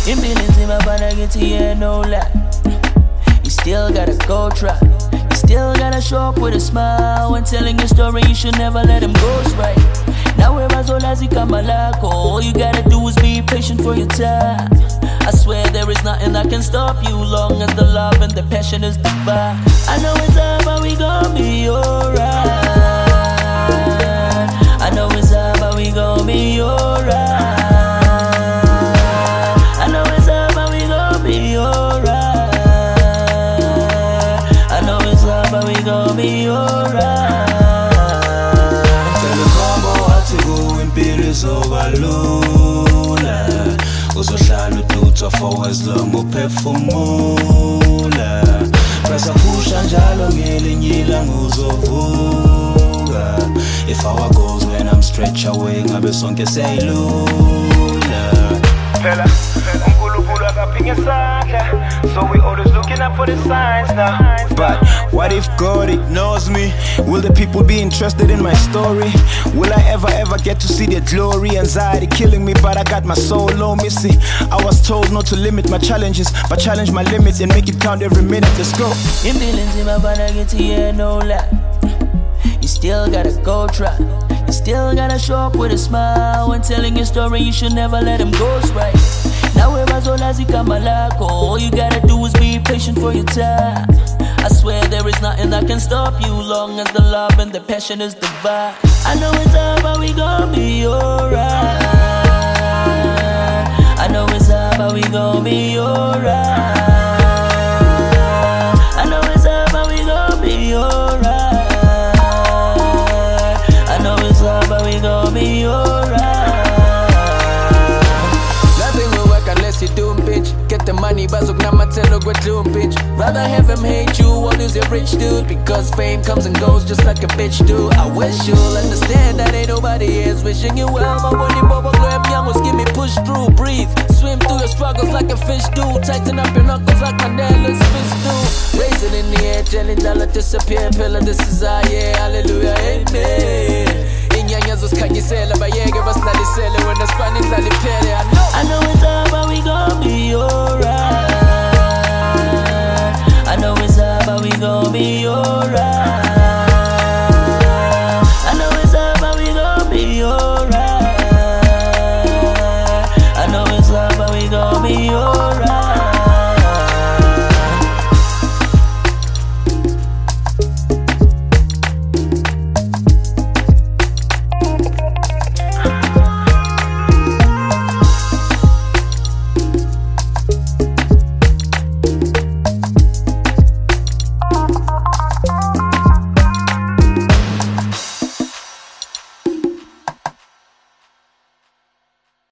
In millions in my band, get to hear no lie. You still gotta go try. You still gotta show up with a smile. When telling your story, you should never let them ghost right. Now we're as old as you come along. All you gotta do is be patient for your time. I swear there is nothing that can stop you, long as the love and the passion is divine. I know it's hard, but we gon' be alright. I know it's hard, but we gon' be alright. I know it's hard, but we gon' be alright. I know it's hard, but we gon' be alright. Tell the combo how to go in periods overload. Uzohlala udutha for as long uphefumula. Pressa pusha njalo ngelinye ilanga uzovuka. If our goals when I'm stretched away ngabe sonke siyayilula. Fella, uNkulunkulu akaphinga isandla. So we always looking up for the signs now. But what if God ignores me? Will the people be interested in my story? Will I ever get to see their glory? Anxiety killing me, but I got my soul on me. See, I was told not to limit my challenges, but challenge my limits and make it count every minute. Let's go. In millions in my band, I get to hear no lie. You still gotta go try. You still gotta show up with a smile. When telling your story, you should never let them ghost right. Now we're as old as you come along. All you gotta do is be patient for your time. I swear there is nothing that can stop you, long as the love and the passion is divine. I know it's hard, but we gon' be alright. I know it's hard, but we gon' be alright. I know it's hard, but we gon' be alright. I know it's hard, but we gon' be alright. Nothing will work unless you do, bitch. Get the money, bazuk na matelo go do, bitch. Rather have them hate you or lose your rich dude, because fame comes and goes just like a bitch do. I wish you'll understand that ain't nobody is wishing you well. My body bubble grab young was give me push through, breathe. Swim through your struggles like a fish do. Tighten up your knuckles like Mandela's fist do. Raise it in the air, jelly dollar disappear. Pillar, this is our year, hallelujah, amen. Inyanya zosikhanyisela bayeke basilalisele wena spani dlala iphele. I know it's hard, but we gon' be alright. I know it's hard, but we gon'